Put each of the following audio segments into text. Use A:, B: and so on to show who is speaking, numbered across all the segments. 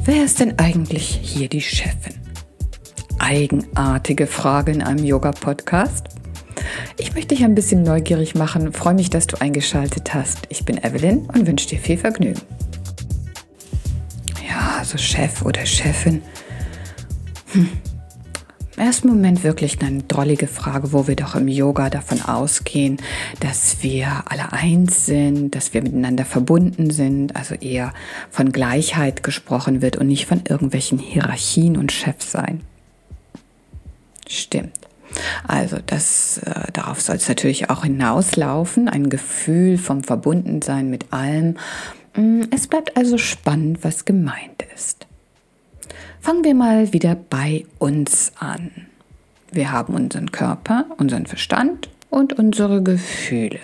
A: Wer ist denn eigentlich hier die Chefin? Eigenartige Frage in einem Yoga-Podcast. Ich möchte dich ein bisschen neugierig machen, freue mich, dass du eingeschaltet hast. Ich bin Evelyn und wünsche dir viel Vergnügen. Ja, also Chef oder Chefin. Im ersten Moment wirklich eine drollige Frage, wo wir doch im Yoga davon ausgehen, dass wir alle eins sind, dass wir miteinander verbunden sind, also eher von Gleichheit gesprochen wird und nicht von irgendwelchen Hierarchien und Chefsein. Stimmt. Also darauf soll es natürlich auch hinauslaufen, ein Gefühl vom Verbundensein mit allem. Es bleibt also spannend, was gemeint ist. Fangen wir mal wieder bei uns an. Wir haben unseren Körper, unseren Verstand und unsere Gefühle.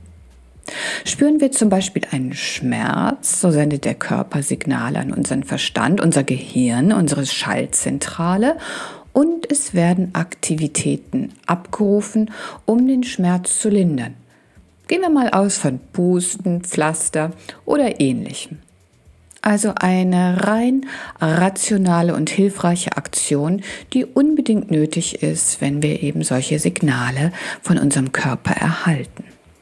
A: Spüren wir zum Beispiel einen Schmerz, so sendet der Körper Signale an unseren Verstand, unser Gehirn, unsere Schaltzentrale, und es werden Aktivitäten abgerufen, um den Schmerz zu lindern. Gehen wir mal aus von Pusten, Pflaster oder Ähnlichem. Also eine rein rationale und hilfreiche Aktion, die unbedingt nötig ist, wenn wir eben solche Signale von unserem Körper erhalten.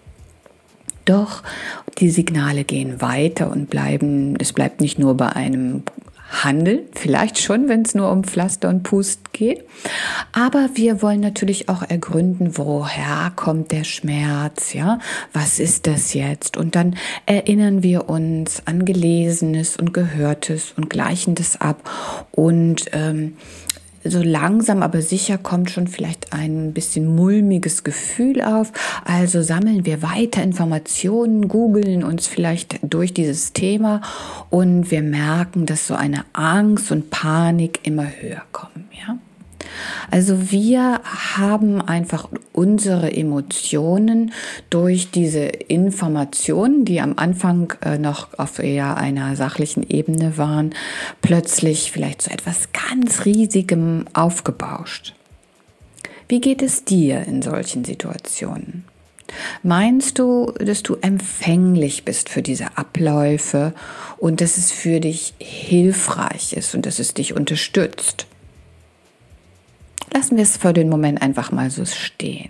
A: Doch die Signale gehen weiter und es bleibt nicht nur bei einem Handeln, vielleicht schon, wenn es nur um Pflaster und Pusten geht. Aber wir wollen natürlich auch ergründen, woher kommt der Schmerz, ja? Was ist das jetzt? Und dann erinnern wir uns an Gelesenes und Gehörtes und gleichen das ab. Und so langsam, aber sicher kommt schon vielleicht ein bisschen mulmiges Gefühl auf. Also sammeln wir weiter Informationen, googeln uns vielleicht durch dieses Thema und wir merken, dass so eine Angst und Panik immer höher kommen. Ja? Also wir haben einfach unsere Emotionen durch diese Informationen, die am Anfang noch auf eher einer sachlichen Ebene waren, plötzlich vielleicht zu etwas ganz Riesigem aufgebauscht. Wie geht es dir in solchen Situationen? Meinst du, dass du empfänglich bist für diese Abläufe und dass es für dich hilfreich ist und dass es dich unterstützt? Lassen wir es für den Moment einfach mal so stehen.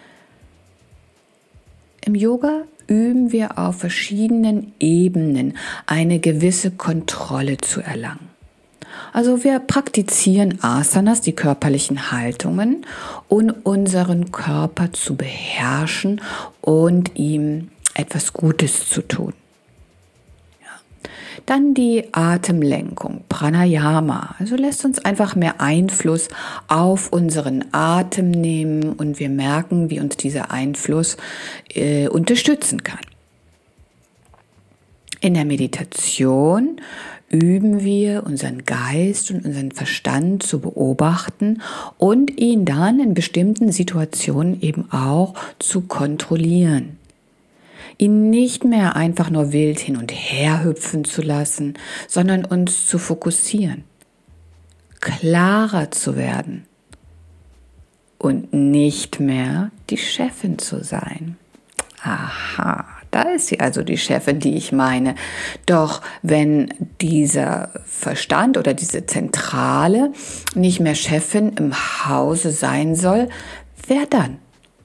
A: Im Yoga üben wir auf verschiedenen Ebenen eine gewisse Kontrolle zu erlangen. Also wir praktizieren Asanas, die körperlichen Haltungen, um unseren Körper zu beherrschen und ihm etwas Gutes zu tun. Dann die Atemlenkung, Pranayama, also lässt uns einfach mehr Einfluss auf unseren Atem nehmen und wir merken, wie uns dieser Einfluss unterstützen kann. In der Meditation üben wir unseren Geist und unseren Verstand zu beobachten und ihn dann in bestimmten Situationen eben auch zu kontrollieren. Ihn nicht mehr einfach nur wild hin und her hüpfen zu lassen, sondern uns zu fokussieren, klarer zu werden und nicht mehr die Chefin zu sein. Aha, da ist sie also die Chefin, die ich meine. Doch wenn dieser Verstand oder diese Zentrale nicht mehr Chefin im Hause sein soll, wer dann?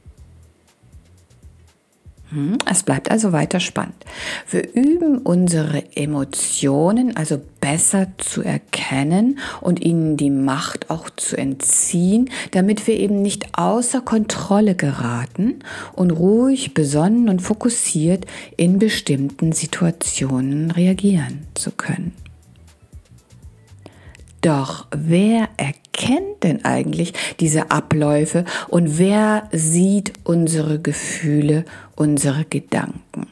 A: Es bleibt also weiter spannend. Wir üben unsere Emotionen also besser zu erkennen und ihnen die Macht auch zu entziehen, damit wir eben nicht außer Kontrolle geraten und ruhig, besonnen und fokussiert in bestimmten Situationen reagieren zu können. Doch wer erkennt denn eigentlich diese Abläufe und wer sieht unsere Gefühle, unsere Gedanken?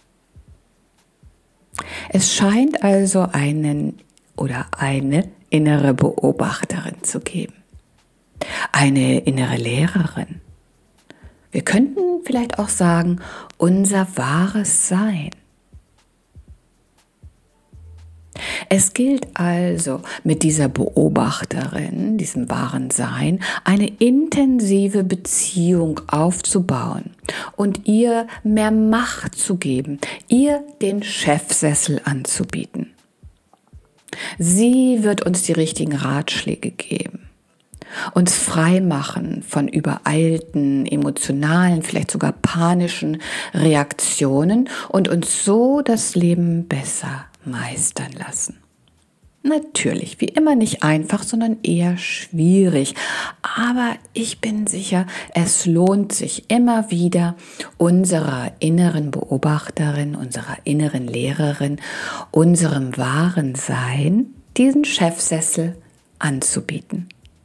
A: Es scheint also einen oder eine innere Beobachterin zu geben, eine innere Lehrerin. Wir könnten vielleicht auch sagen, unser wahres Sein. Es gilt also, mit dieser Beobachterin, diesem wahren Sein, eine intensive Beziehung aufzubauen und ihr mehr Macht zu geben, ihr den Chefsessel anzubieten. Sie wird uns die richtigen Ratschläge geben, uns frei machen von übereilten, emotionalen, vielleicht sogar panischen Reaktionen und uns so das Leben besser meistern lassen. Natürlich, wie immer nicht einfach, sondern eher schwierig. Aber ich bin sicher, es lohnt sich immer wieder, unserer inneren Beobachterin, unserer inneren Lehrerin, unserem wahren Sein, diesen Chefsessel anzubieten.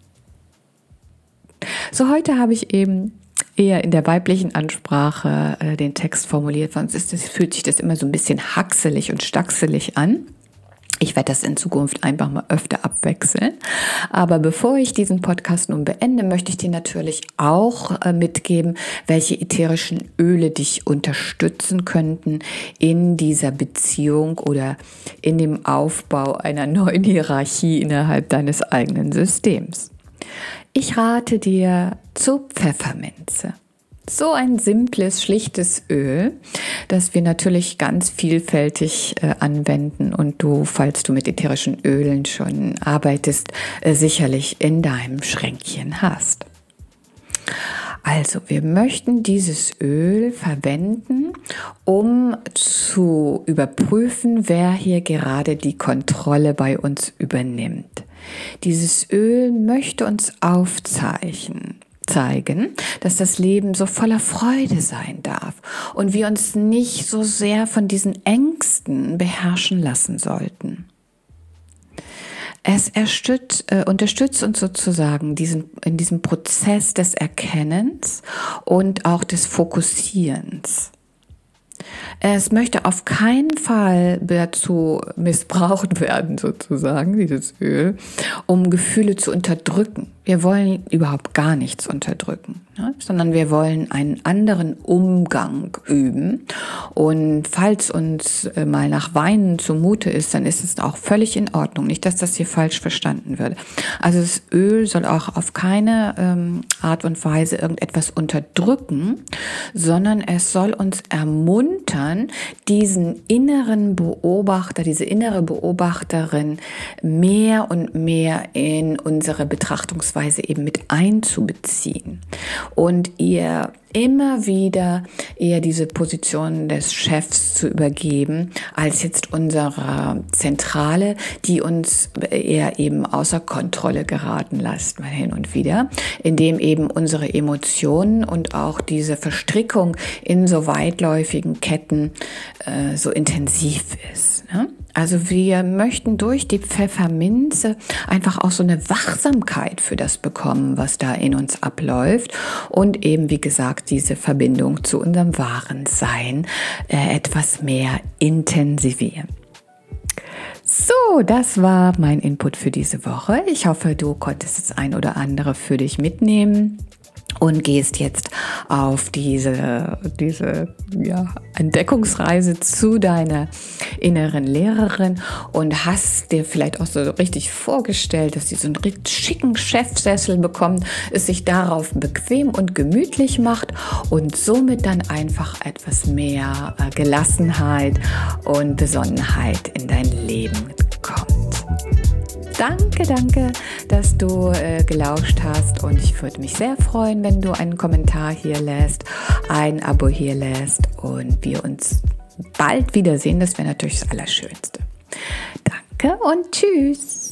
A: So, heute habe ich eben eher in der weiblichen Ansprache den Text formuliert, sonst fühlt sich das immer so ein bisschen hackselig und stachselig an. Ich werde das in Zukunft einfach mal öfter abwechseln. Aber bevor ich diesen Podcast nun beende, möchte ich dir natürlich auch mitgeben, welche ätherischen Öle dich unterstützen könnten in dieser Beziehung oder in dem Aufbau einer neuen Hierarchie innerhalb deines eigenen Systems. Ich rate dir zu Pfefferminze. So ein simples, schlichtes Öl, das wir natürlich ganz vielfältig anwenden und du, falls du mit ätherischen Ölen schon arbeitest, sicherlich in deinem Schränkchen hast. Also, wir möchten dieses Öl verwenden, um zu überprüfen, wer hier gerade die Kontrolle bei uns übernimmt. Dieses Öl möchte uns zeigen, dass das Leben so voller Freude sein darf und wir uns nicht so sehr von diesen Ängsten beherrschen lassen sollten. Es unterstützt uns sozusagen in diesem Prozess des Erkennens und auch des Fokussierens. Es möchte auf keinen Fall dazu missbraucht werden, sozusagen, dieses Öl, um Gefühle zu unterdrücken. Wir wollen überhaupt gar nichts unterdrücken, sondern wir wollen einen anderen Umgang üben. Und falls uns mal nach Weinen zumute ist, dann ist es auch völlig in Ordnung. Nicht, dass das hier falsch verstanden wird. Also das Öl soll auch auf keine Art und Weise irgendetwas unterdrücken, sondern es soll uns ermuntern, diesen inneren Beobachter, diese innere Beobachterin mehr und mehr in unsere Betrachtungsweise eben mit einzubeziehen und ihr immer wieder eher diese Position des Chefs zu übergeben, als jetzt unsere Zentrale, die uns eher eben außer Kontrolle geraten lässt, mal hin und wieder, indem eben unsere Emotionen und auch diese Verstrickung in so weitläufigen Ketten so intensiv ist, ne? Also wir möchten durch die Pfefferminze einfach auch so eine Wachsamkeit für das bekommen, was da in uns abläuft und eben, wie gesagt, diese Verbindung zu unserem wahren Sein etwas mehr intensivieren. So, das war mein Input für diese Woche. Ich hoffe, du konntest das ein oder andere für dich mitnehmen und gehst jetzt auf diese Entdeckungsreise zu deiner inneren Lehrerin und hast dir vielleicht auch so richtig vorgestellt, dass sie so einen richtig schicken Chefsessel bekommt, es sich darauf bequem und gemütlich macht und somit dann einfach etwas mehr Gelassenheit und Besonnenheit in dein Leben kommt. Danke, dass du gelauscht hast und ich würde mich sehr freuen, wenn du einen Kommentar hier lässt, ein Abo hier lässt und wir uns bald wiedersehen. Das wäre natürlich das Allerschönste. Danke und tschüss.